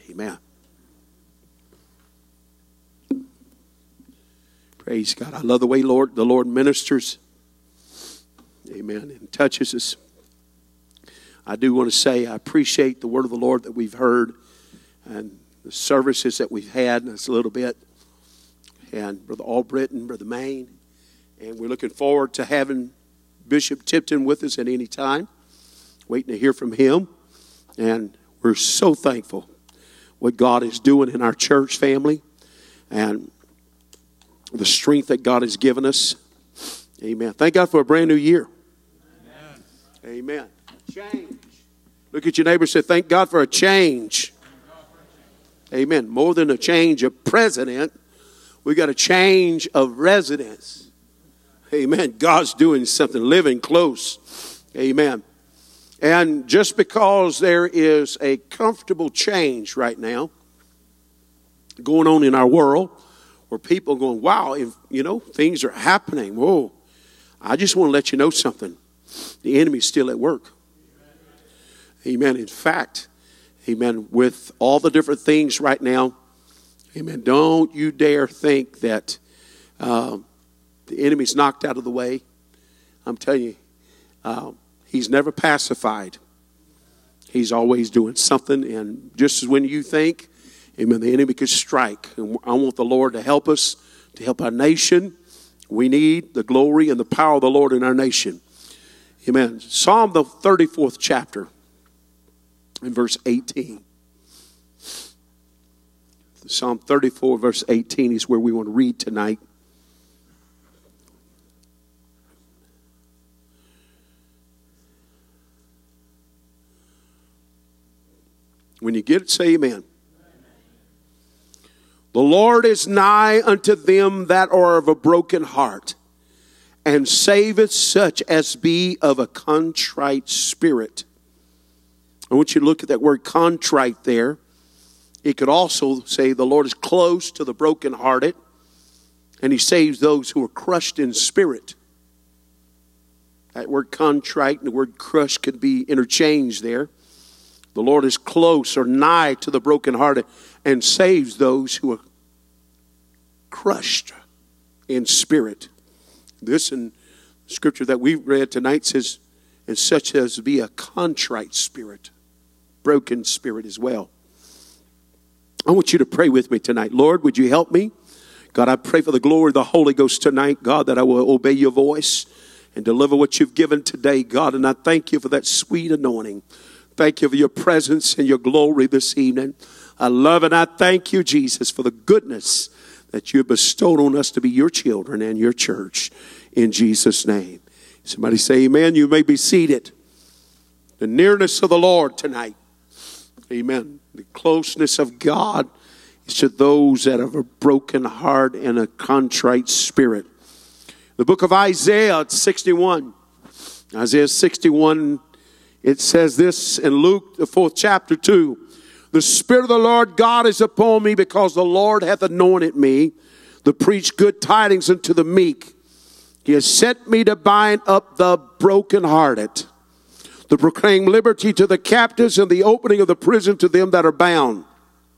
Amen. Praise God. I love the way the Lord ministers. Amen. And touches us. I do want to say I appreciate the word of the Lord that we've heard and the services that we've had. And that's a little bit. And Brother Albritton, Brother Maine. And we're looking forward to having Bishop Tipton with us at any time. Waiting to hear from him. And we're so thankful what God is doing in our church family. And the strength that God has given us. Amen. Thank God for a brand new year. Amen. Amen. Change. Look at your neighbor and say, thank God for a change. Amen. More than a change of president, we got a change of residence. Amen. God's doing something, living close. Amen. And just because there is a comfortable change right now going on in our world, where people are going, wow, things are happening. Whoa. I just want to let you know something. The enemy's still at work. Amen. In fact, amen, with all the different things right now, amen, don't you dare think that the enemy's knocked out of the way. I'm telling you, he's never pacified. He's always doing something. And just as when you think, amen, the enemy could strike. And I want the Lord to help us, to help our nation. We need the glory and the power of the Lord in our nation. Amen. Psalm the 34th chapter in verse 18. Psalm 34 verse 18 is where we want to read tonight. When you get it, say amen. The Lord is nigh unto them that are of a broken heart, and saveth such as be of a contrite spirit. I want you to look at that word contrite there. It could also say the Lord is close to the brokenhearted, and he saves those who are crushed in spirit. That word contrite and the word crushed could be interchanged there. The Lord is close or nigh to the brokenhearted and saves those who are crushed in spirit. This in scripture that we read tonight says, and such as be a contrite spirit, broken spirit as well. I want you to pray with me tonight. Lord, would you help me? God, I pray for the glory of the Holy Ghost tonight, God, that I will obey your voice and deliver what you've given today, God. And I thank you for that sweet anointing. Thank you for your presence and your glory this evening. I love and I thank you, Jesus, for the goodness that you have bestowed on us to be your children and your church. In Jesus' name. Somebody say amen. You may be seated. The nearness of the Lord tonight. Amen. The closeness of God is to those that have a broken heart and a contrite spirit. The book of Isaiah 61. Isaiah 61. It says this in Luke, the 4th chapter 2. The Spirit of the Lord God is upon me, because the Lord hath anointed me to preach good tidings unto the meek. He has sent me to bind up the brokenhearted, to proclaim liberty to the captives and the opening of the prison to them that are bound.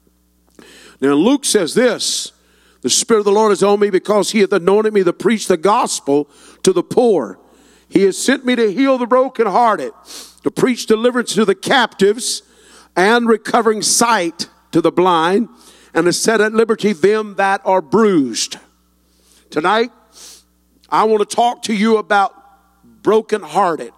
Now Luke says this, the Spirit of the Lord is on me because he hath anointed me to preach the gospel to the poor. He has sent me to heal the brokenhearted, to preach deliverance to the captives and recovering sight to the blind, and to set at liberty them that are bruised. Tonight, I want to talk to you about brokenhearted.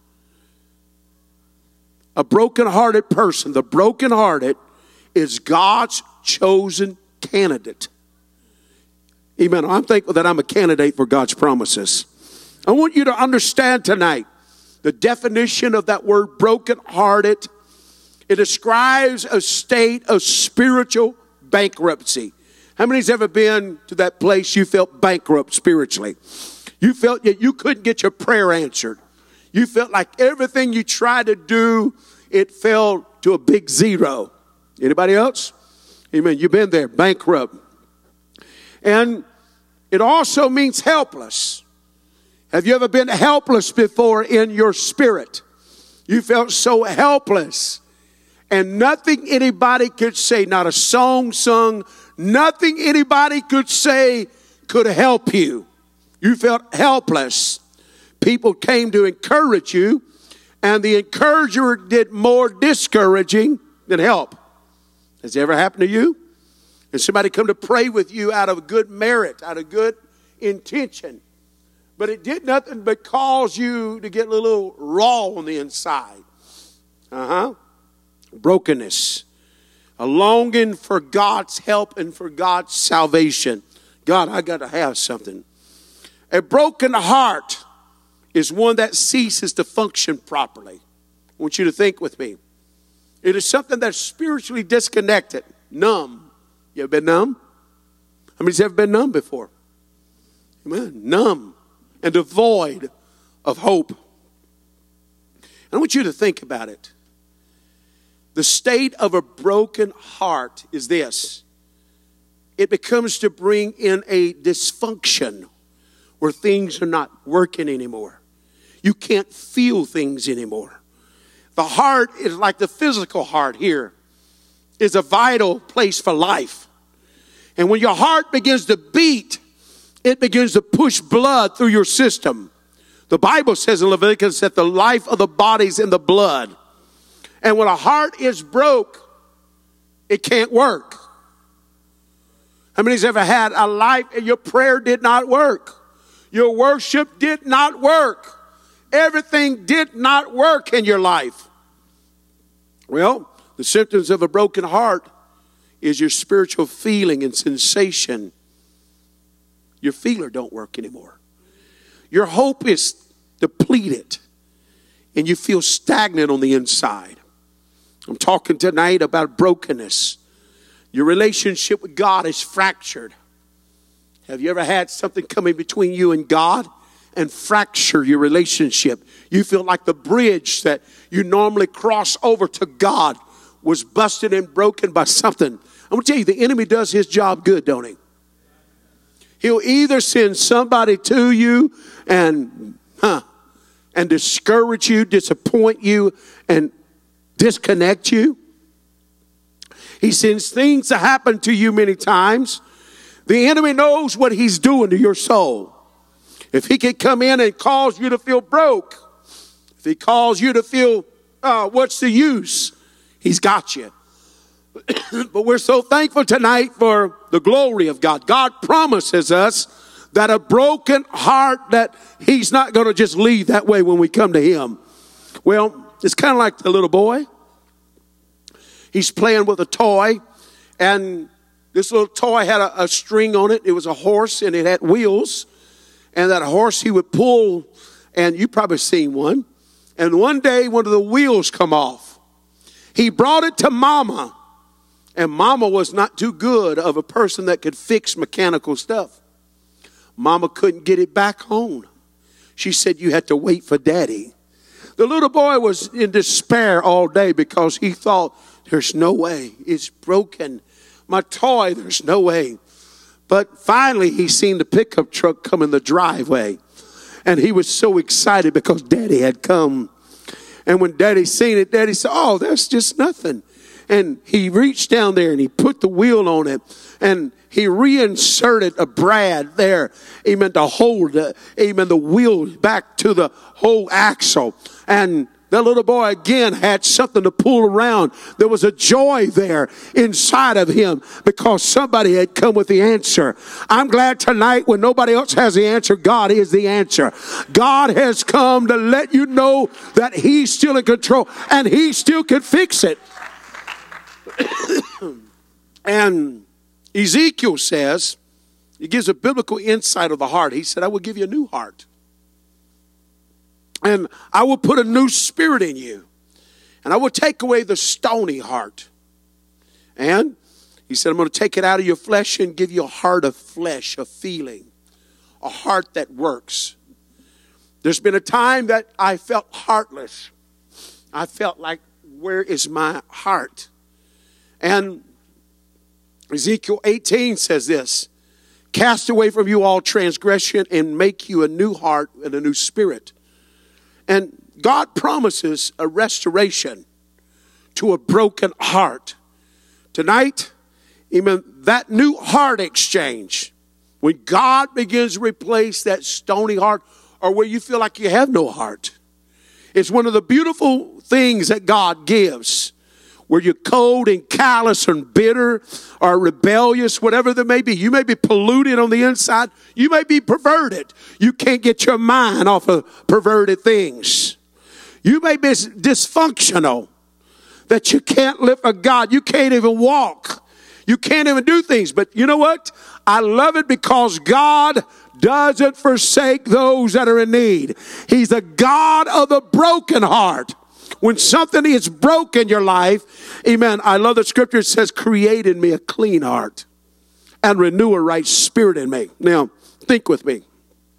A brokenhearted person. The brokenhearted is God's chosen candidate. Amen. I'm thankful that I'm a candidate for God's promises. I want you to understand tonight the definition of that word brokenhearted. It describes a state of spiritual bankruptcy. How many's ever been to that place you felt bankrupt spiritually? You felt that you couldn't get your prayer answered. You felt like everything you tried to do, it fell to a big zero. Anybody else? Amen. You've been there, bankrupt. And it also means helpless. Have you ever been helpless before in your spirit? You felt so helpless. And nothing anybody could say, not a song sung, nothing anybody could say could help you. You felt helpless. People came to encourage you, and the encourager did more discouraging than help. Has it ever happened to you? And somebody come to pray with you out of good merit, out of good intention, but it did nothing but cause you to get a little raw on the inside. Brokenness. A longing for God's help and for God's salvation. God, I got to have something. A broken heart is one that ceases to function properly. I want you to think with me. It is something that's spiritually disconnected, numb. You ever been numb? How many's ever been numb before? Amen. Numb and devoid of hope. I want you to think about it. The state of a broken heart is this. It becomes to bring in a dysfunction where things are not working anymore. You can't feel things anymore. The heart is like the physical heart here. Is a vital place for life. And when your heart begins to beat, it begins to push blood through your system. The Bible says in Leviticus that the life of the body is in the blood. And when a heart is broke, it can't work. How many's ever had a life and your prayer did not work? Your worship did not work. Everything did not work in your life. Well, the symptoms of a broken heart is your spiritual feeling and sensation. Your feeler don't work anymore. Your hope is depleted and you feel stagnant on the inside. I'm talking tonight about brokenness. Your relationship with God is fractured. Have you ever had something come in between you and God and fracture your relationship? You feel like the bridge that you normally cross over to God was busted and broken by something. I'm going to tell you, the enemy does his job good, don't he? He'll either send somebody to you and discourage you, disappoint you, and disconnect you. He sends things to happen to you many times. The enemy knows what he's doing to your soul. If he can come in and cause you to feel broke, if he calls you to feel, what's the use? He's got you. But we're so thankful tonight for the glory of God. God promises us that a broken heart, that he's not going to just leave that way when we come to him. Well, it's kind of like the little boy. He's playing with a toy, and this little toy had a string on it. It was a horse, and it had wheels. And that horse he would pull, and you probably seen one. And one day, one of the wheels come off. He brought it to Mama. And Mama was not too good of a person that could fix mechanical stuff. Mama couldn't get it back on. She said, you had to wait for Daddy. The little boy was in despair all day because he thought, there's no way. It's broken. My toy, there's no way. But finally, he seen the pickup truck come in the driveway. And he was so excited because Daddy had come. And when Daddy seen it, Daddy said, oh, that's just nothing. And he reached down there and he put the wheel on it. And he reinserted a brad there, amen, to hold, the wheel back to the whole axle. And that little boy again had something to pull around. There was a joy there inside of him because somebody had come with the answer. I'm glad tonight when nobody else has the answer, God is the answer. God has come to let you know that he's still in control and he still can fix it. And Ezekiel says, he gives a biblical insight of the heart. He said, I will give you a new heart. And I will put a new spirit in you. And I will take away the stony heart. And he said, I'm going to take it out of your flesh and give you a heart of flesh, a feeling. A heart that works. There's been a time that I felt heartless. I felt like, where is my heart? And Ezekiel 18 says this, cast away from you all transgression and make you a new heart and a new spirit. And God promises a restoration to a broken heart. Tonight, amen, that new heart exchange, when God begins to replace that stony heart or where you feel like you have no heart, it's one of the beautiful things that God gives. Where you're cold and callous and bitter or rebellious, whatever there may be. You may be polluted on the inside. You may be perverted. You can't get your mind off of perverted things. You may be dysfunctional that you can't live for God. You can't even walk. You can't even do things. But you know what? I love it because God doesn't forsake those that are in need. He's the God of the broken heart. When something is broken in your life, amen, I love the scripture. It says, create in me a clean heart and renew a right spirit in me. Now, think with me.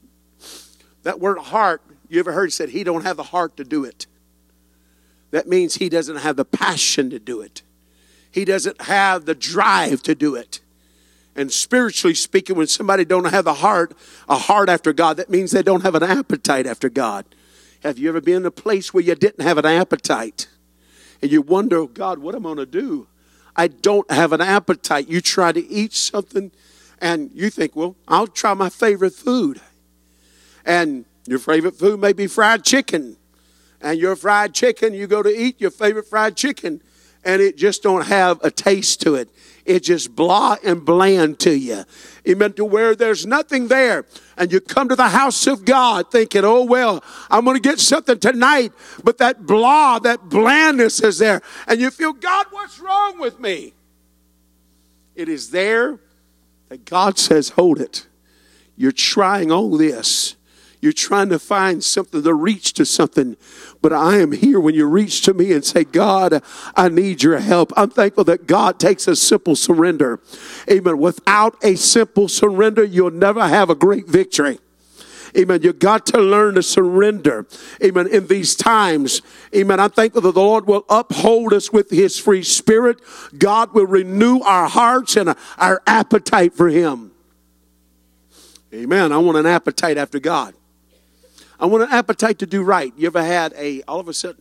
That word heart, you ever heard it said, he don't have the heart to do it. That means he doesn't have the passion to do it. He doesn't have the drive to do it. And spiritually speaking, when somebody don't have a heart after God, that means they don't have an appetite after God. Have you ever been in a place where you didn't have an appetite? And you wonder, oh God, what am I going to do? I don't have an appetite. You try to eat something and you think, well, I'll try my favorite food. And your favorite food may be fried chicken. And your fried chicken, you go to eat your favorite fried chicken and it just don't have a taste to it. It's just blah and bland to you. Amen. To where there's nothing there. And you come to the house of God thinking, oh, well, I'm going to get something tonight. But that blah, that blandness is there. And you feel, God, what's wrong with me? It is there that God says, hold it. You're trying all this. You're trying to find something to reach to something. But I am here when you reach to me and say, God, I need your help. I'm thankful that God takes a simple surrender. Amen. Without a simple surrender, you'll never have a great victory. Amen. You got to learn to surrender. Amen. In these times. Amen. I'm thankful that the Lord will uphold us with his free spirit. God will renew our hearts and our appetite for him. Amen. I want an appetite after God. I want an appetite to do right. You ever had all of a sudden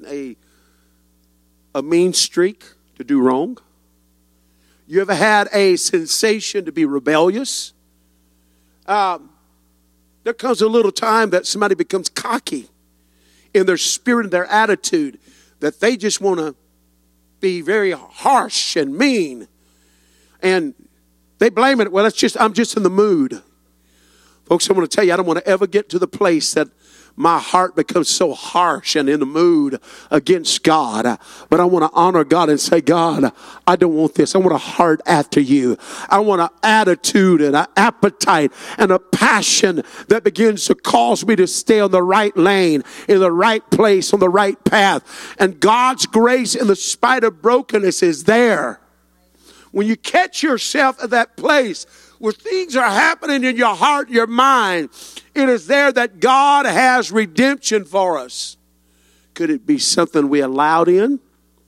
a mean streak to do wrong? You ever had a sensation to be rebellious? There comes a little time that somebody becomes cocky in their spirit and their attitude, that they just want to be very harsh and mean. And they blame it. Well, I'm just in the mood. Folks, I want to tell you, I don't want to ever get to the place that my heart becomes so harsh and in the mood against God. But I want to honor God and say, God, I don't want this. I want a heart after you. I want an attitude and an appetite and a passion that begins to cause me to stay on the right lane, in the right place, on the right path. And God's grace in the spite of brokenness is there. When you catch yourself at that place where things are happening in your heart, your mind, it is there that God has redemption for us. Could it be something we allowed in?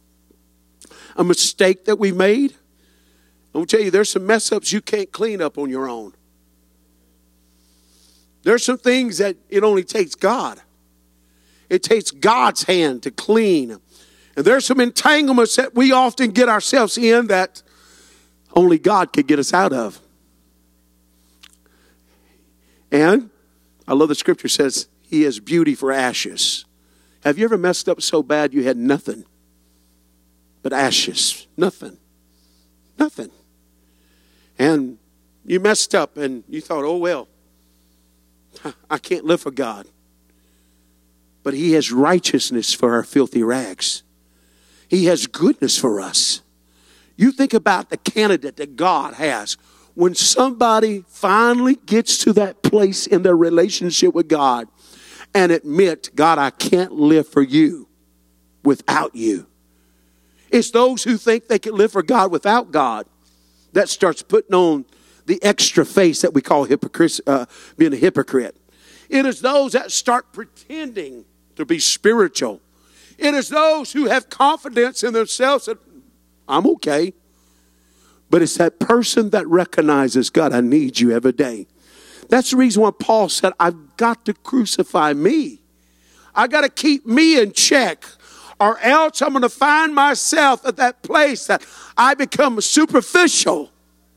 A mistake that we made? I'm going to tell you, there's some mess ups you can't clean up on your own. There's some things that it only takes God. It takes God's hand to clean. And there's some entanglements that we often get ourselves in that only God could get us out of. And I love the scripture says he has beauty for ashes. Have you ever messed up so bad you had nothing but ashes? Nothing. Nothing. And you messed up and you thought, oh, well, I can't live for God. But he has righteousness for our filthy rags. He has goodness for us. You think about the candidate that God has. When somebody finally gets to that place in their relationship with God and admit, God, I can't live for you without you. It's those who think they can live for God without God that starts putting on the extra face that we call being a hypocrite. It is those that start pretending to be spiritual. It is those who have confidence in themselves that I'm okay. But it's that person that recognizes, God, I need you every day. That's the reason why Paul said, I've got to crucify me. I got to keep me in check. Or else I'm going to find myself at that place that I become superficial.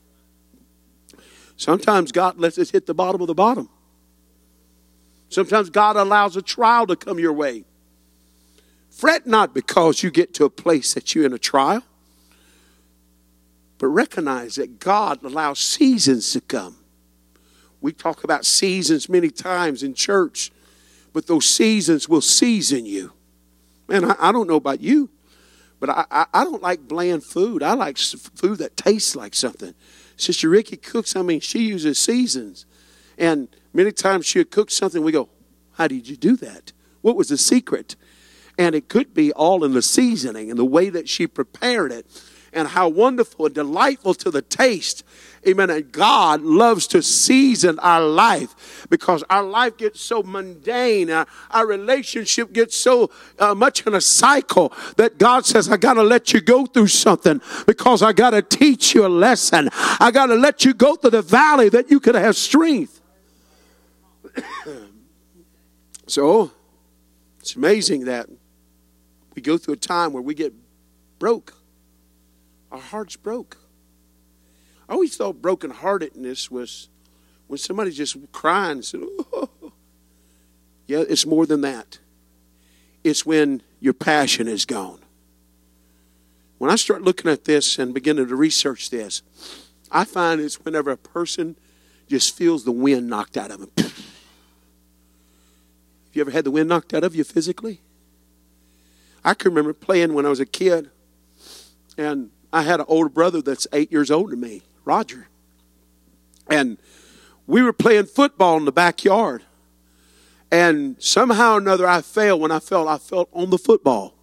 Sometimes God lets us hit the bottom of the bottom. Sometimes God allows a trial to come your way. Fret not because you get to a place that you're in a trial, but recognize that God allows seasons to come. We talk about seasons many times in church, but those seasons will season you. Man, I don't know about you, but I don't like bland food. I like food that tastes like something. Sister Ricky cooks, she uses seasons. And many times she'll cook something, we go, how did you do that? What was the secret? And it could be all in the seasoning and the way that she prepared it and how wonderful and delightful to the taste. Amen. And God loves to season our life because our life gets so mundane. Our relationship gets so much in a cycle that God says, I got to let you go through something because I got to teach you a lesson. I got to let you go through the valley that you could have strength. So it's amazing that we go through a time where we get broke. Our hearts broke. I always thought brokenheartedness was when somebody's just crying and said, oh. Yeah, it's more than that. It's when your passion is gone. When I start looking at this and beginning to research this, I find it's whenever a person just feels the wind knocked out of them. Have you ever had the wind knocked out of you physically? I can remember playing when I was a kid, and I had an older brother that's 8 years older than me, Roger. And we were playing football in the backyard. And somehow or another I fell. When I fell on the football.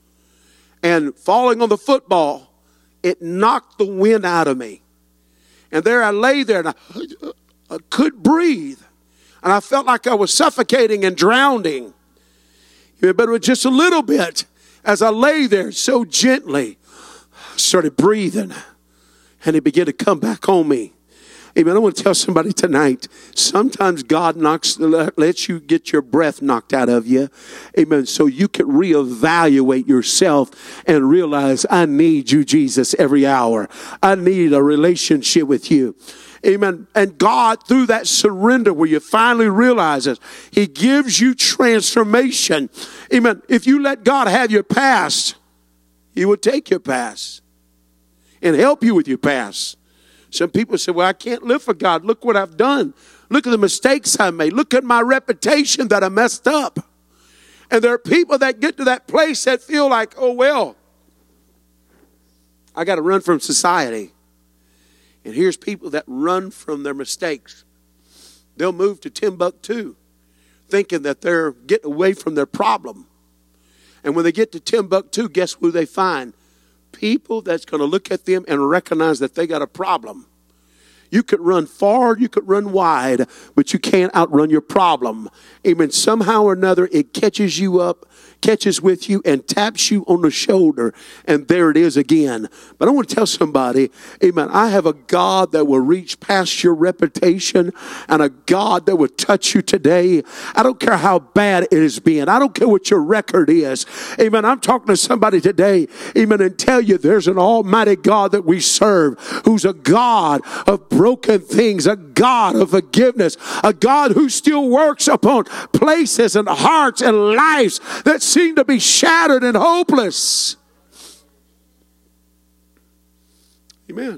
And falling on the football, it knocked the wind out of me. And there I lay there and I couldn't breathe. And I felt like I was suffocating and drowning. But it was just a little bit. As I lay there so gently, I started breathing. And it began to come back on me. Amen. I want to tell somebody tonight, sometimes God lets you get your breath knocked out of you. Amen. So you can reevaluate yourself and realize, I need you, Jesus, every hour. I need a relationship with you. Amen. And God, through that surrender where you finally realize it, He gives you transformation. Amen. If you let God have your past, He will take your past and help you with your past. Some people say, well, I can't live for God. Look what I've done. Look at the mistakes I made. Look at my reputation that I messed up. And there are people that get to that place that feel like, oh, well, I got to run from society. And here's people that run from their mistakes. They'll move to Timbuktu thinking that they're getting away from their problem. And when they get to Timbuktu, guess who they find? People that's going to look at them and recognize that they got a problem. You could run far, you could run wide, but you can't outrun your problem. Amen. Somehow or another, it catches you up, catches with you, and taps you on the shoulder, and there it is again. But I want to tell somebody, amen, I have a God that will reach past your reputation and a God that will touch you today. I don't care how bad it has been. I don't care what your record is. Amen. I'm talking to somebody today, amen, and tell you there's an almighty God that we serve who's a God of broken things, a God of forgiveness, a God who still works upon places and hearts and lives that seem to be shattered and hopeless. Amen.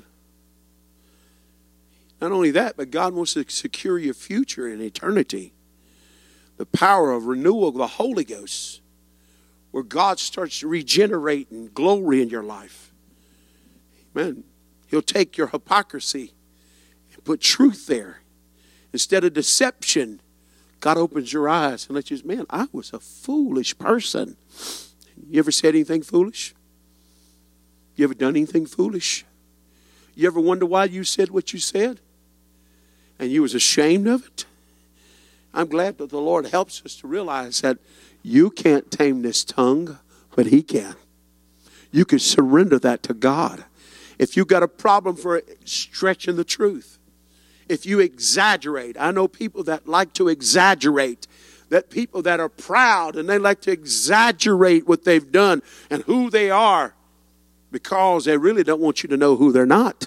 Not only that, but God wants to secure your future in eternity. The power of renewal of the Holy Ghost, where God starts to regenerate and glory in your life. Amen. He'll take your hypocrisy and put truth there. Instead of deception, God opens your eyes and lets you, man, I was a foolish person. You ever said anything foolish? You ever done anything foolish? You ever wonder why you said what you said? And you was ashamed of it? I'm glad that the Lord helps us to realize that you can't tame this tongue, but He can. You can surrender that to God. If you got a problem for stretching the truth, if you exaggerate, I know people that like to exaggerate that people that are proud and they like to exaggerate what they've done and who they are because they really don't want you to know who they're not.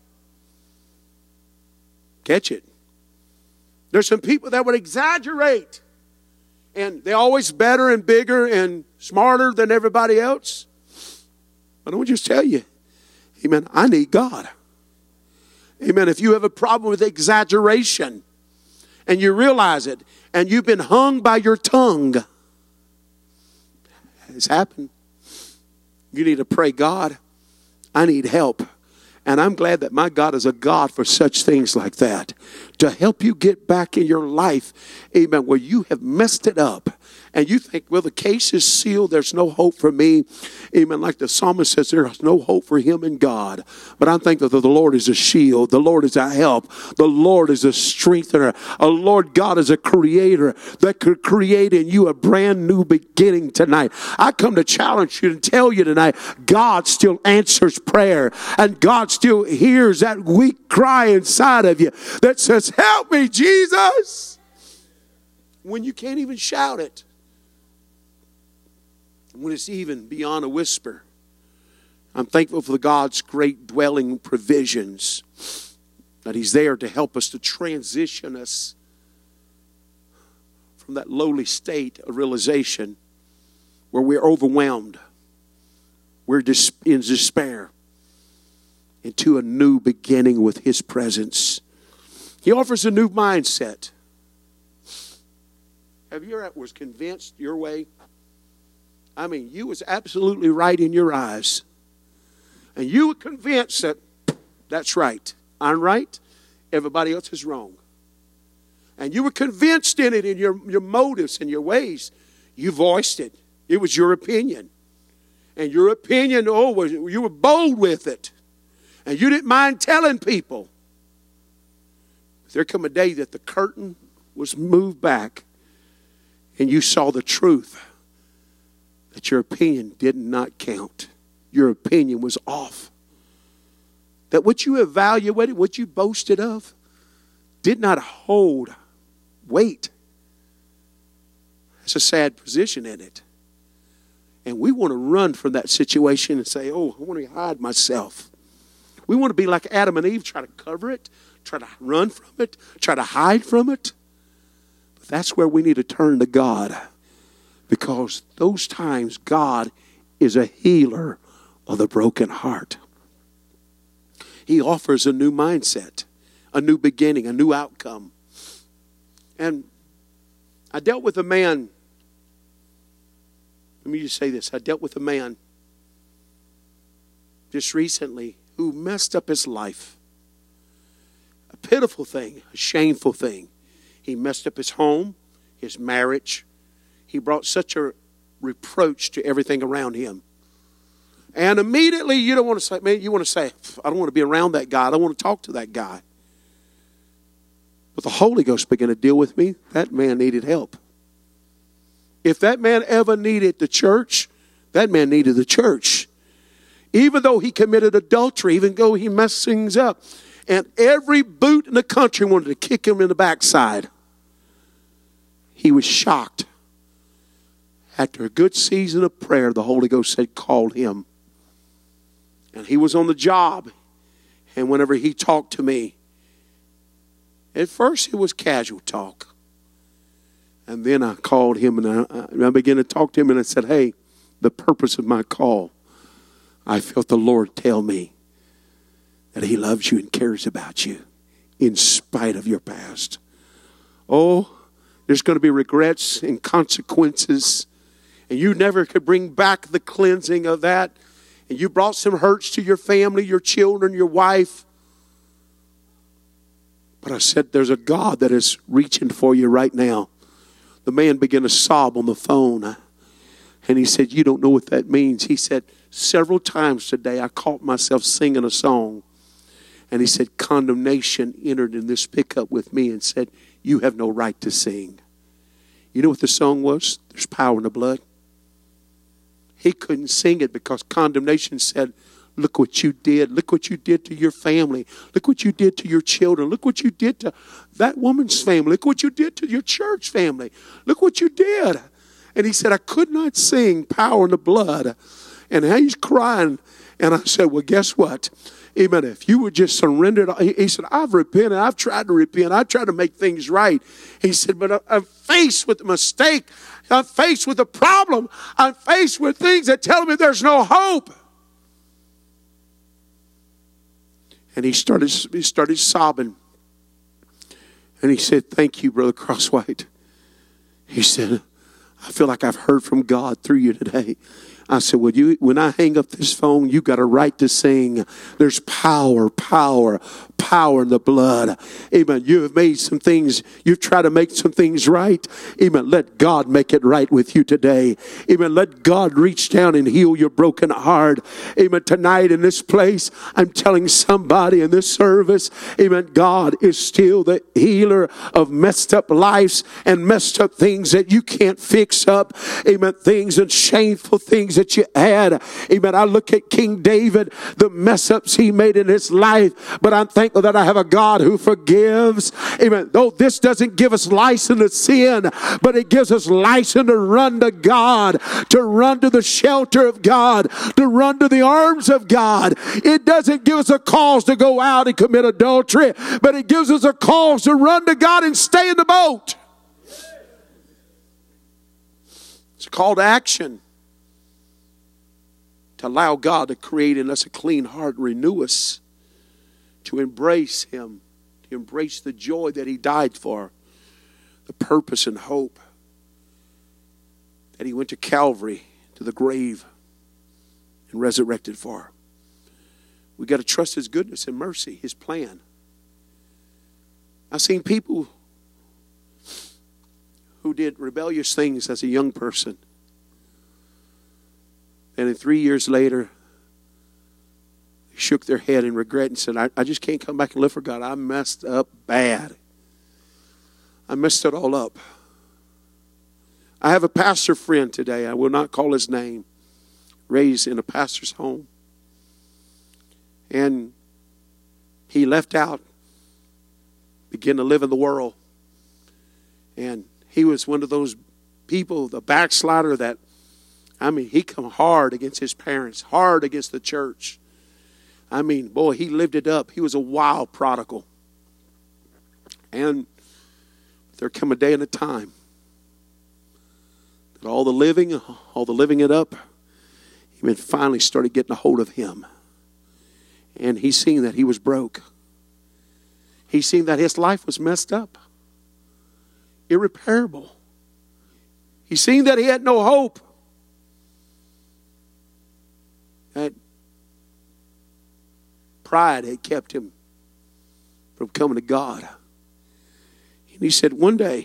Catch it. There's some people that would exaggerate and they're always better and bigger and smarter than everybody else. But I want to just tell you, amen, I need God. Amen. If you have a problem with exaggeration and you realize it and you've been hung by your tongue, it's happened. You need to pray, God, I need help. And I'm glad that my God is a God for such things like that. To help you get back in your life, amen, where you have messed it up. And you think, well, the case is sealed. There's no hope for me. Amen. Like the psalmist says, there's no hope for him in God. But I think that the Lord is a shield. The Lord is a help. The Lord is a strengthener. A Lord God is a creator that could create in you a brand new beginning tonight. I come to challenge you and tell you tonight, God still answers prayer. And God still hears that weak cry inside of you that says, help me, Jesus. When you can't even shout it. When it's even beyond a whisper. I'm thankful for God's great dwelling provisions. That He's there to help us, to transition us from that lowly state of realization where we're overwhelmed. We're in despair. Into a new beginning with His presence. He offers a new mindset. Have you ever was convinced your way? I mean, you was absolutely right in your eyes. And you were convinced that that's right. I'm right. Everybody else is wrong. And you were convinced in it in your motives and your ways. You voiced it. It was your opinion. And your opinion, you were bold with it. And you didn't mind telling people. But there come a day that the curtain was moved back. And you saw the truth. That your opinion did not count. Your opinion was off. That what you evaluated, what you boasted of, did not hold weight. It's a sad position in it. And we want to run from that situation and say, oh, I want to hide myself. We want to be like Adam and Eve, try to cover it, try to run from it, try to hide from it. But that's where we need to turn to God. Because those times God is a healer of the broken heart. He offers a new mindset, a new beginning, a new outcome. And I dealt with a man, let me just say this, I dealt with a man just recently who messed up his life. A pitiful thing, a shameful thing. He messed up his home, his marriage. He brought such a reproach to everything around him. And immediately you don't want to say, man, you want to say, I don't want to be around that guy. I don't want to talk to that guy. But the Holy Ghost began to deal with me. That man needed help. If that man ever needed the church, that man needed the church. Even though he committed adultery, even though he messed things up. And every boot in the country wanted to kick him in the backside. He was shocked. After a good season of prayer, the Holy Ghost said, called him. And he was on the job. And whenever he talked to me, at first it was casual talk. And then I called him and I began to talk to him and I said, hey, the purpose of my call, I felt the Lord tell me that He loves you and cares about you in spite of your past. Oh, there's going to be regrets and consequences. And you never could bring back the cleansing of that. And you brought some hurts to your family, your children, your wife. But I said, there's a God that is reaching for you right now. The man began to sob on the phone. And he said, you don't know what that means. He said, several times today I caught myself singing a song. And he said, condemnation entered in this pickup with me and said, you have no right to sing. You know what the song was? There's power in the blood. He couldn't sing it because condemnation said, look what you did. Look what you did to your family. Look what you did to your children. Look what you did to that woman's family. Look what you did to your church family. Look what you did. And he said, I could not sing Power in the Blood. And he's crying. And I said, well, guess what? Amen. If you would just surrender. He said, I've repented. I've tried to repent. I've tried to make things right. He said, but I'm faced with a mistake. I'm faced with a problem. I'm faced with things that tell me there's no hope. And he started sobbing. And he said, thank you, Brother Crosswhite. He said, I feel like I've heard from God through you today. I said, well, when I hang up this phone, you got a right to sing. There's power in the blood. Amen. You have made some things, you've tried to make some things right. Amen. Let God make it right with you today. Amen. Let God reach down and heal your broken heart. Amen. Tonight in this place, I'm telling somebody in this service, amen, God is still the healer of messed up lives and messed up things that you can't fix up. Amen. Things and shameful things that you had. Amen. I look at King David, the mess ups he made in his life, but I'm thankful that I have a God who forgives. Amen. Though this doesn't give us license to sin, but it gives us license to run to God, to run to the shelter of God, to run to the arms of God. It doesn't give us a cause to go out and commit adultery, but it gives us a cause to run to God and stay in the boat. It's a call to action. To allow God to create in us a clean heart, renew us, to embrace Him, to embrace the joy that He died for, the purpose and hope that He went to Calvary, to the grave, and resurrected for. We got to trust His goodness and mercy, His plan. I've seen people who did rebellious things as a young person. And then 3 years later, they shook their head in regret and said, I just can't come back and live for God. I messed up bad. I messed it all up. I have a pastor friend today. I will not call his name. Raised in a pastor's home. And he left out, began to live in the world. And he was one of those people, the backslider that, he come hard against his parents, hard against the church. Boy, he lived it up. He was a wild prodigal. And there come a day and a time that all the living it up, he finally started getting a hold of him. And he seen that he was broke. He seen that his life was messed up, irreparable. He seen that he had no hope. That pride had kept him from coming to God. And he said one day,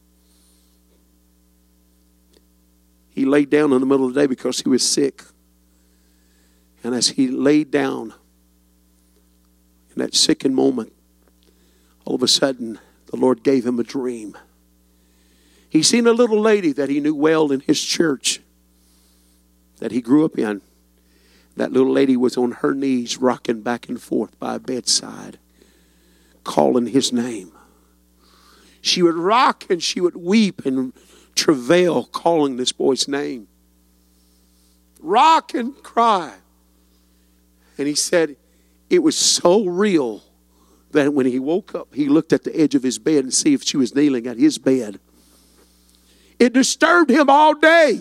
he laid down in the middle of the day because he was sick. And as he laid down in that sickened moment, all of a sudden, the Lord gave him a dream. He seen a little lady that he knew well in his church that he grew up in. That little lady was on her knees rocking back and forth by a bedside, calling his name. She would rock and she would weep and travail calling this boy's name. Rock and cry. And he said it was so real that when he woke up, he looked at the edge of his bed and see if she was kneeling at his bed. It disturbed him all day.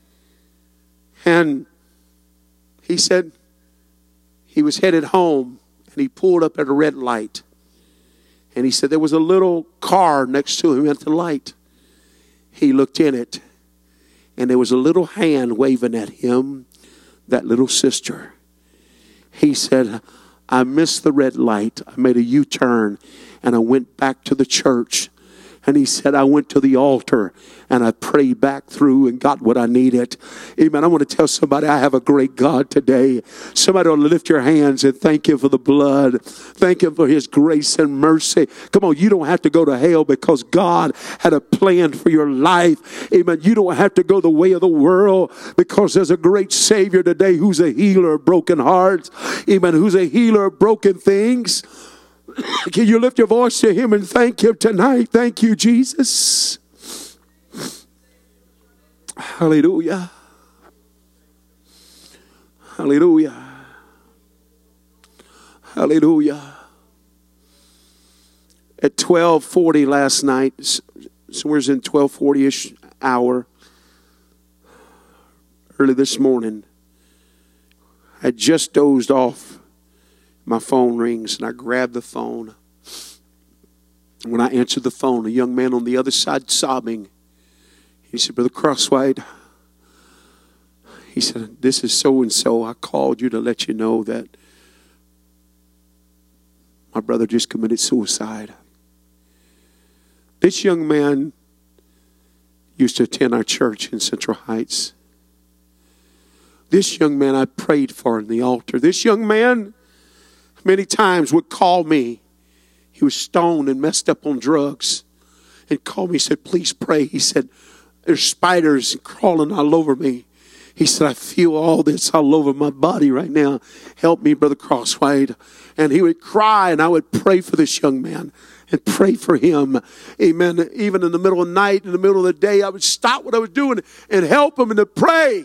And he said he was headed home and he pulled up at a red light. And he said there was a little car next to him at the light. He looked in it and there was a little hand waving at him, that little sister. He said, I missed the red light. I made a U-turn and I went back to the church. And he said, I went to the altar and I prayed back through and got what I needed. Amen. I want to tell somebody I have a great God today. Somebody ought to lift your hands and thank Him for the blood. Thank Him for His grace and mercy. Come on, you don't have to go to hell because God had a plan for your life. Amen. You don't have to go the way of the world because there's a great Savior today who's a healer of broken hearts. Amen. Who's a healer of broken things. Can you lift your voice to Him and thank Him tonight? Thank you, Jesus. Hallelujah. Hallelujah. Hallelujah. At 12:40 last night, somewhere in 12:40-ish hour, early this morning, I just dozed off. My phone rings and I grab the phone. When I answered the phone, a young man on the other side sobbing. He said, Brother Crosswhite, he said, this is so-and-so. I called you to let you know that my brother just committed suicide. This young man used to attend our church in Central Heights. This young man I prayed for in the altar. This young man many times would call me. He was stoned and messed up on drugs. And called me, he said, please pray. He said, there's spiders crawling all over me. He said, I feel all this all over my body right now. Help me, Brother Crosswhite. And he would cry, and I would pray for this young man and pray for him. Amen. Even in the middle of the night, in the middle of the day, I would stop what I was doing and help him and to pray.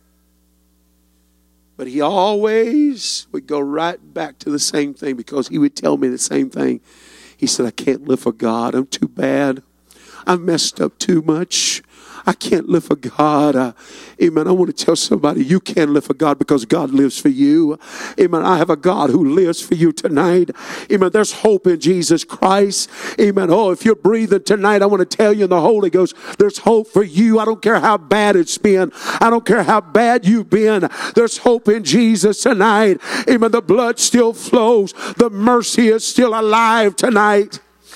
But he always would go right back to the same thing because he would tell me the same thing. He said, I can't live for God. I'm too bad. I've messed up too much. I can't live for God. Amen. I want to tell somebody you can live for God because God lives for you. Amen. I have a God who lives for you tonight. Amen. There's hope in Jesus Christ. Amen. Oh, if you're breathing tonight, I want to tell you in the Holy Ghost, there's hope for you. I don't care how bad it's been. I don't care how bad you've been. There's hope in Jesus tonight. Amen. The blood still flows. The mercy is still alive tonight.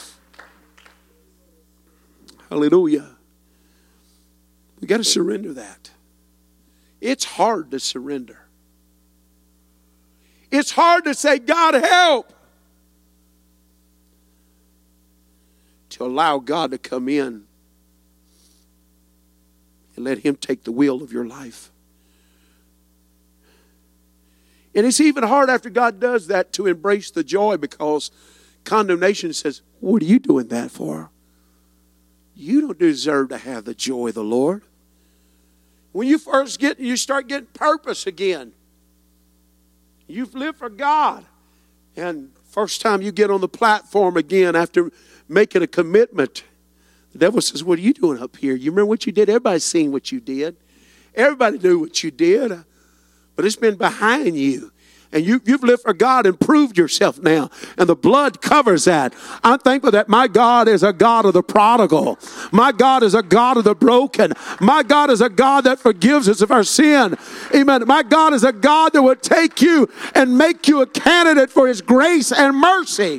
Hallelujah. We got to surrender that. It's hard to surrender. It's hard to say, God, help. To allow God to come in and let Him take the wheel of your life. And it's even hard after God does that to embrace the joy because condemnation says, what are you doing that for? You don't deserve to have the joy of the Lord. When you start getting purpose again. You've lived for God. And first time you get on the platform again after making a commitment, the devil says, what are you doing up here? You remember what you did? Everybody's seen what you did. Everybody knew what you did. But it's been behind you. And you've lived for God and proved yourself now. And the blood covers that. I'm thankful that my God is a God of the prodigal. My God is a God of the broken. My God is a God that forgives us of our sin. Amen. My God is a God that will take you and make you a candidate for His grace and mercy.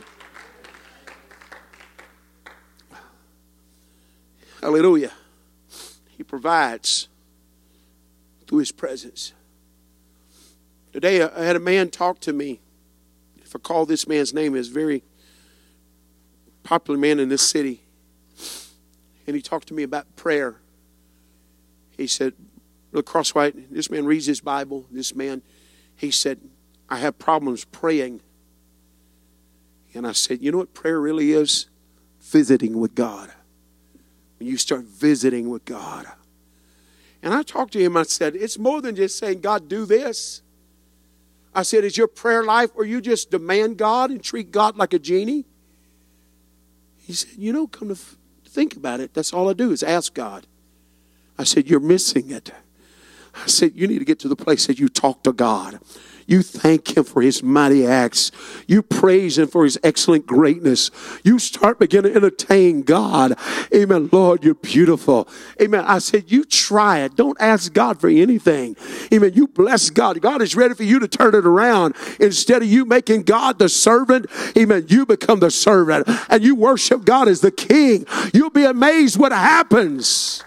Hallelujah. He provides through His presence. Today I had a man talk to me. If I call this man's name, he's a very popular man in this city. And he talked to me about prayer. He said, Brother Crosswhite, this man reads his Bible. This man, he said, I have problems praying. And I said, you know what prayer really is? Visiting with God. When you start visiting with God. And I talked to him, I said, it's more than just saying, God, do this. I said, is your prayer life where you just demand God and treat God like a genie? He said, you know, come to think about it, that's all I do is ask God. I said, you're missing it. I said, you need to get to the place that you talk to God. You thank him for his mighty acts. You praise him for his excellent greatness. You start beginning to entertain God. Amen. Lord, you're beautiful. Amen. I said, you try it. Don't ask God for anything. Amen. You bless God. God is ready for you to turn it around. Instead of you making God the servant, amen, you become the servant and you worship God as the king. You'll be amazed what happens.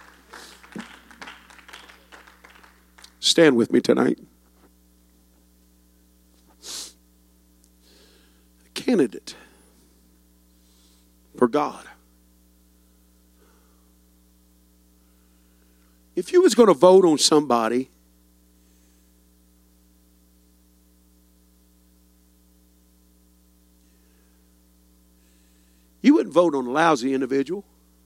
Stand with me tonight. Candidate for God. If you was going to vote on somebody, you wouldn't vote on a lousy individual.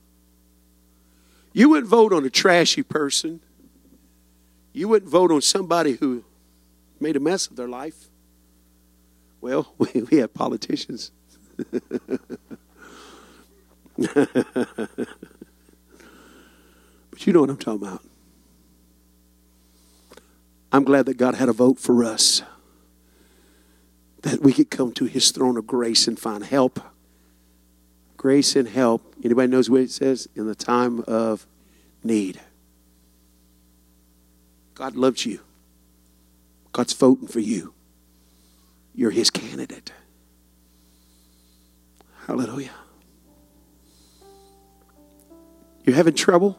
You wouldn't vote on a trashy person. You wouldn't vote on somebody who made a mess of their life. Well, we have politicians. But you know what I'm talking about. I'm glad that God had a vote for us, that we could come to his throne of grace and find help. Grace and help. Anybody knows what it says? In the time of need. God loves you. God's voting for you. You're his candidate. Hallelujah. You're having trouble?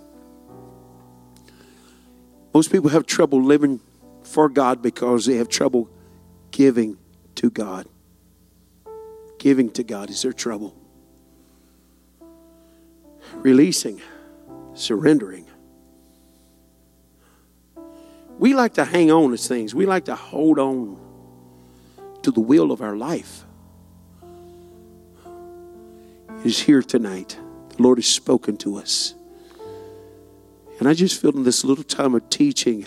Most people have trouble living for God because they have trouble giving to God. Giving to God is their trouble. Releasing, surrendering. We like to hang on to things. We like to hold on to the will of our life. It is here tonight. The Lord has spoken to us. And I just feel in this little time of teaching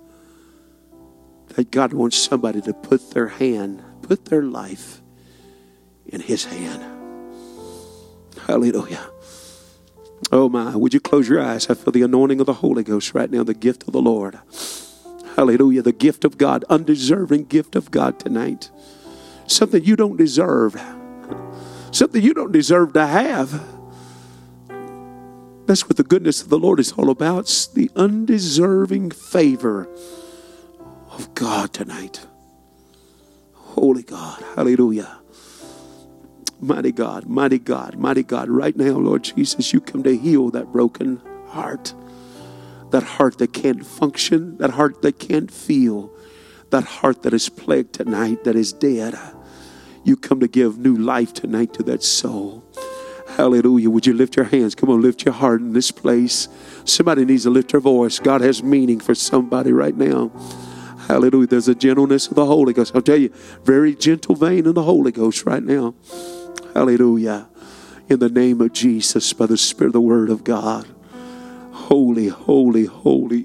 that God wants somebody to put their life in his hand. Hallelujah. Oh my, would you close your eyes? I feel the anointing of the Holy Ghost right now, the gift of the Lord. Hallelujah, the gift of God, undeserving gift of God tonight. Something you don't deserve. Something you don't deserve to have. That's what the goodness of the Lord is all about. It's the undeserving favor of God tonight. Holy God, hallelujah. Mighty God, mighty God, mighty God. Right now, Lord Jesus, you come to heal that broken heart. That heart that can't function, that heart that can't feel, that heart that is plagued tonight, that is dead. You come to give new life tonight to that soul. Hallelujah. Would you lift your hands? Come on, lift your heart in this place. Somebody needs to lift their voice. God has meaning for somebody right now. Hallelujah. There's a gentleness of the Holy Ghost. I'll tell you, very gentle vein in the Holy Ghost right now. Hallelujah. In the name of Jesus, by the Spirit of the Word of God. Holy, holy, holy.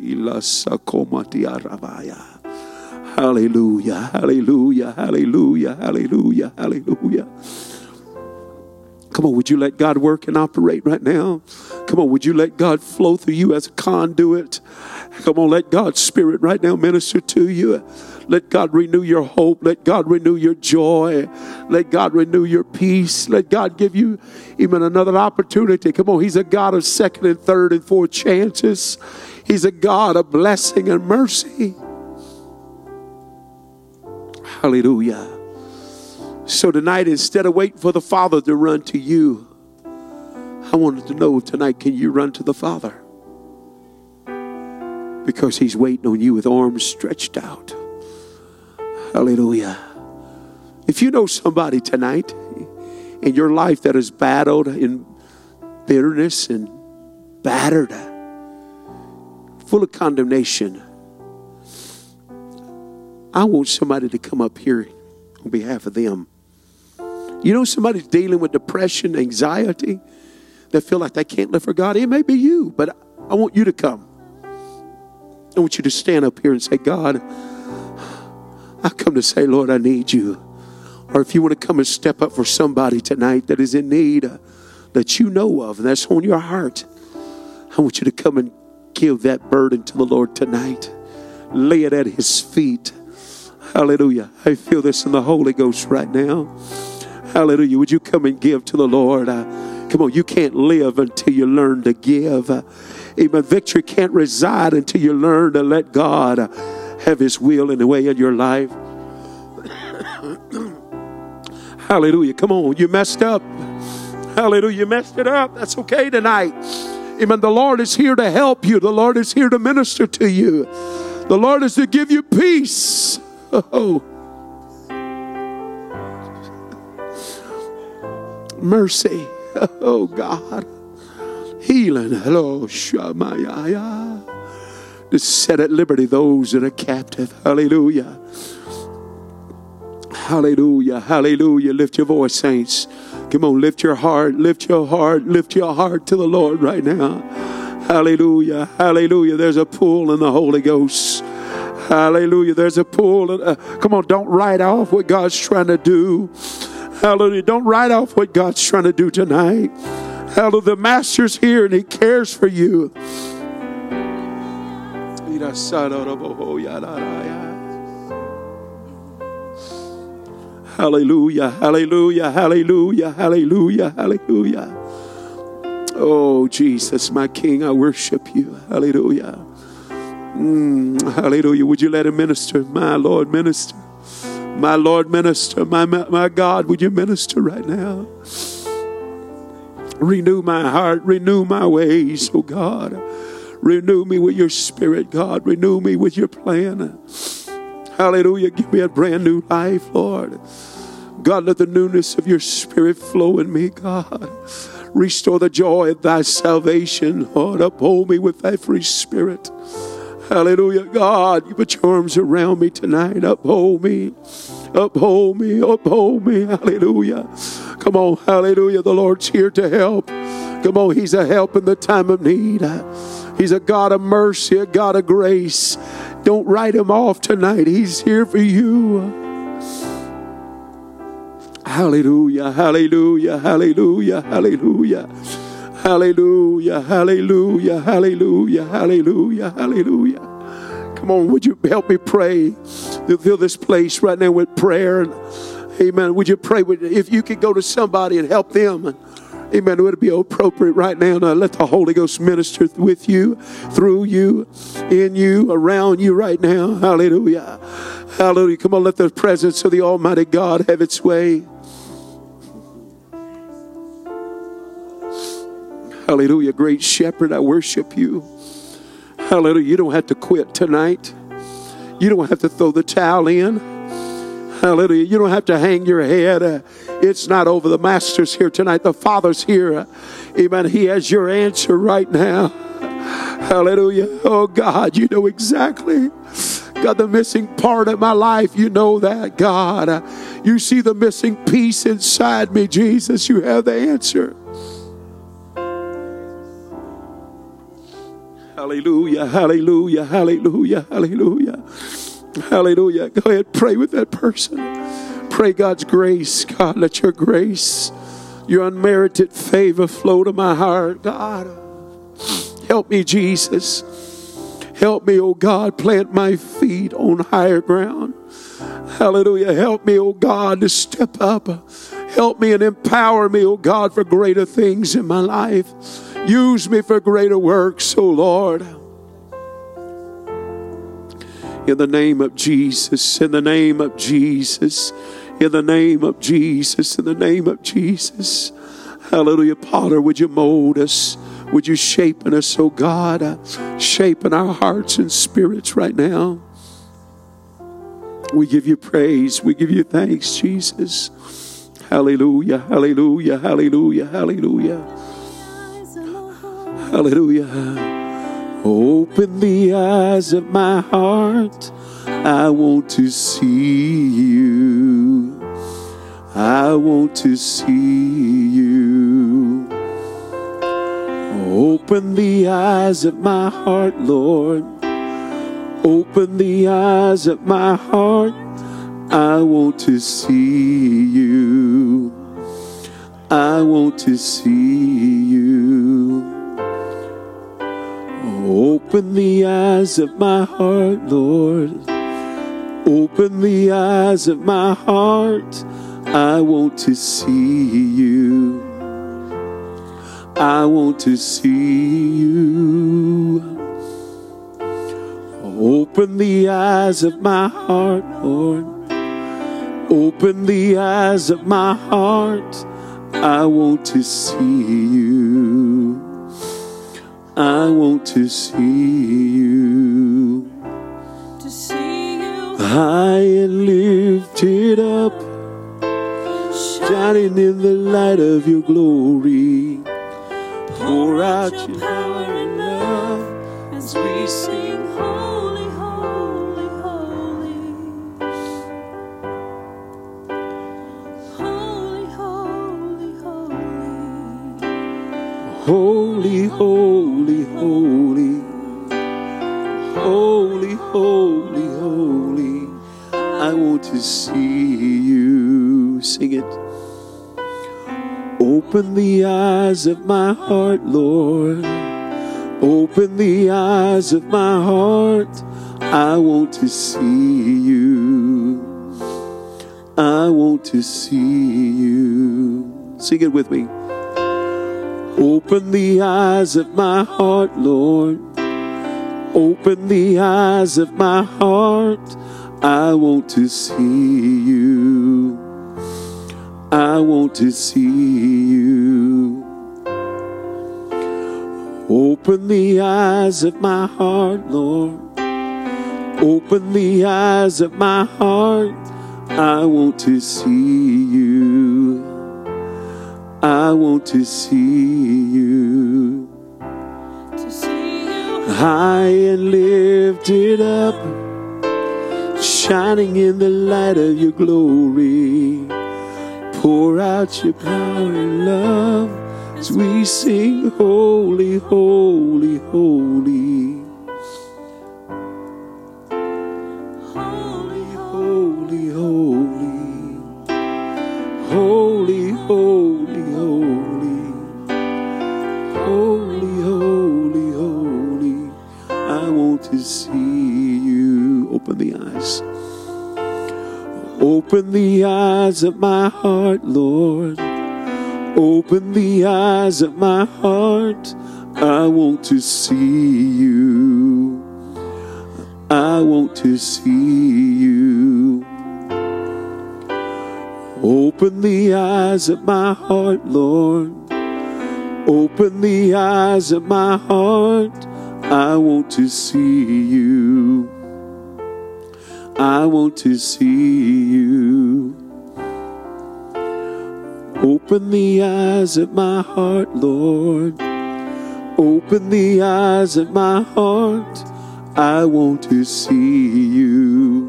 Hallelujah, hallelujah, hallelujah, hallelujah, hallelujah. Come on, would you let God work and operate right now? Come on, would you let God flow through you as a conduit? Come on, let God's Spirit right now minister to you. Let God renew your hope. Let God renew your joy. Let God renew your peace. Let God give you even another opportunity. Come on, he's a God of second and third and fourth chances. He's a God of blessing and mercy. Hallelujah. So tonight, instead of waiting for the Father to run to you, I wanted to know tonight, can you run to the Father? Because he's waiting on you with arms stretched out. Hallelujah. If you know somebody tonight in your life that is battled in bitterness and battered, full of condemnation, I want somebody to come up here on behalf of them. You know somebody's dealing with depression, anxiety, that feel like they can't live for God. It may be you, but I want you to come. I want you to stand up here and say, God, I come to say, Lord, I need you. Or if you want to come and step up for somebody tonight that is in need that you know of and that's on your heart, I want you to come and give that burden to the Lord tonight. Lay it at his feet. Hallelujah. I feel this in the Holy Ghost right now. Hallelujah. Would you come and give to the Lord? Come on, you can't live until you learn to give. Amen. Victory can't reside until you learn to let God have His will and the way in your life. Hallelujah. Come on, you messed up. Hallelujah. You messed it up. That's okay tonight. Amen. The Lord is here to help you. The Lord is here to minister to you. The Lord is to give you peace. Oh. Mercy. Oh God. Healing. Hello. Shamayaya. To set at liberty those that are captive. Hallelujah. Hallelujah. Hallelujah. Lift your voice, saints. Come on, lift your heart. Lift your heart. Lift your heart to the Lord right now. Hallelujah. Hallelujah. There's a pull in the Holy Ghost. Hallelujah. There's a pull. Come on, don't write off what God's trying to do. Hallelujah. Don't write off what God's trying to do tonight. Hallelujah. The Master's here and He cares for you. Hallelujah. Hallelujah. Hallelujah. Hallelujah. Hallelujah. Oh, Jesus, my King, I worship you. Hallelujah. Hallelujah. Would you let Him minister? My Lord, minister. My Lord, minister. My God, would you minister right now? Renew my heart. Renew my ways, oh God. Renew me with your Spirit, God. Renew me with your plan. Hallelujah. Give me a brand new life, Lord. God, let the newness of your Spirit flow in me, God. Restore the joy of thy salvation, Lord. Uphold me with thy free Spirit. Hallelujah. God, you put your arms around me tonight. Uphold me. Uphold me. Uphold me. Hallelujah. Come on. Hallelujah. The Lord's here to help. Come on. He's a help in the time of need. He's a God of mercy, a God of grace. Don't write Him off tonight. He's here for you. Hallelujah. Hallelujah. Hallelujah. Hallelujah. Hallelujah, hallelujah, hallelujah, hallelujah, hallelujah. Come on, would you help me pray? Fill this place right now with prayer. Amen. Would you pray? If you could go to somebody and help them. Amen. It would be appropriate right now. Now let the Holy Ghost minister with you, through you, in you, around you right now. Hallelujah. Hallelujah. Come on, let the presence of the Almighty God have its way. Hallelujah. Great Shepherd, I worship you. Hallelujah. You don't have to quit tonight. You don't have to throw the towel in. Hallelujah. You don't have to hang your head. It's not over. The Master's here tonight. The Father's here. Amen. He has your answer right now. Hallelujah. Oh God, you know exactly. God, the missing part of my life, you know that, God. You see the missing piece inside me, Jesus. You have the answer. Hallelujah, hallelujah, hallelujah, hallelujah, hallelujah. Go ahead, pray with that person. Pray God's grace. God, let your grace, your unmerited favor flow to my heart. God, help me, Jesus. Help me, oh God, plant my feet on higher ground. Hallelujah. Help me, oh God, to step up. Help me and empower me, oh God, for greater things in my life. Use me for greater works, oh Lord. In the name of Jesus, in the name of Jesus, in the name of Jesus, in the name of Jesus. Hallelujah. Potter, would you mold us? Would you shape us, oh God? Shape in our hearts and spirits right now. We give you praise. We give you thanks, Jesus. Hallelujah, hallelujah, hallelujah, hallelujah. Hallelujah. Open the eyes of my heart. I want to see you. I want to see you. Open the eyes of my heart, Lord. Open the eyes of my heart. I want to see you. I want to see you. Open the eyes of my heart, Lord. Open the eyes of my heart. I want to see you. I want to see you. Open the eyes of my heart, Lord. Open the eyes of my heart. I want to see you. I want to see you. To see you high and lifted up, shining in the light of your glory. Pour out your power and love as we sing holy, holy, holy. Holy, holy, holy. Holy, holy, holy. Holy, holy, holy. I want to see you. Sing it. Open the eyes of my heart, Lord. Open the eyes of my heart. I want to see you. I want to see you. Sing it with me. Open the eyes of my heart, Lord. Open the eyes of my heart. I want to see you. I want to see you. Open the eyes of my heart, Lord. Open the eyes of my heart. I want to see you. I want to see you. To see you high and lifted up, shining in the light of your glory. Pour out your power and love as we sing holy, holy, holy. holy, Holy, holy. Holy, holy, holy. Holy, holy, holy. I want to see you. Open the eyes. Open the eyes of my heart, Lord. Open the eyes of my heart. I want to see you. I want to see you. Open the eyes of my heart, Lord. Open the eyes of my heart. I want to see you. I want to see you. Open the eyes of my heart, Lord. Open the eyes of my heart. I want to see you.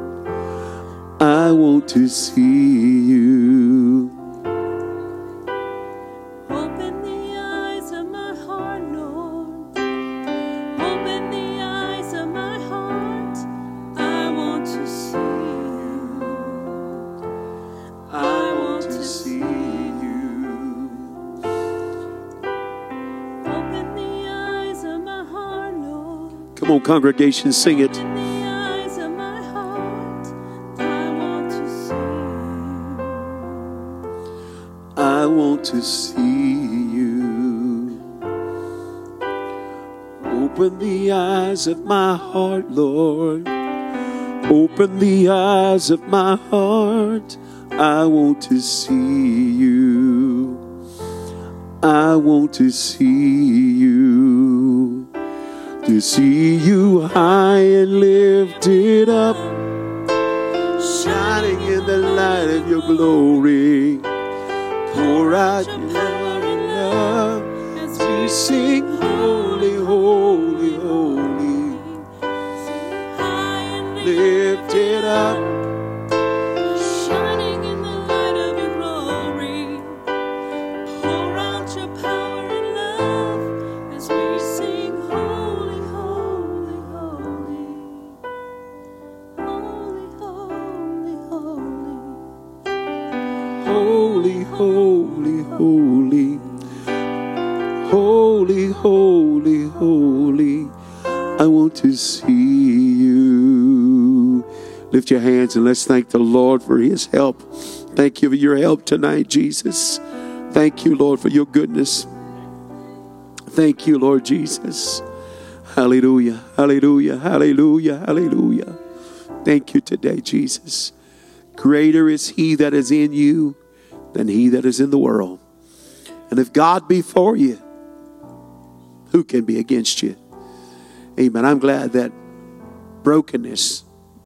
I want to see you. Open the eyes of my heart, Lord. Open the eyes of my heart. I want to see you. I want to see you. Open the eyes of my heart, Lord. Come on, congregation, sing it. Open the eyes of my heart. I want to see you. I want to see you. Open the eyes of my heart, Lord. Open the eyes of my heart. I want to see you. I want to see you. To see you high and lifted up, shining in the light of your glory. Pour out your power and love as we sing holy, holy, holy. High and Lifted up, shining in the light of your glory. Pour out your power and love as we sing holy, holy, holy. Holy, holy, holy. holy, holy, holy. Holy, holy, holy. I want to see you. Lift your hands and let's thank the Lord for his help. Thank you for your help tonight, Jesus. Thank you, Lord, for your goodness. Thank you, Lord Jesus. Hallelujah, hallelujah, hallelujah, hallelujah. Thank you today, Jesus. Greater is he that is in you than he that is in the world. And if God be for you, who can be against you? Amen. I'm glad that brokenness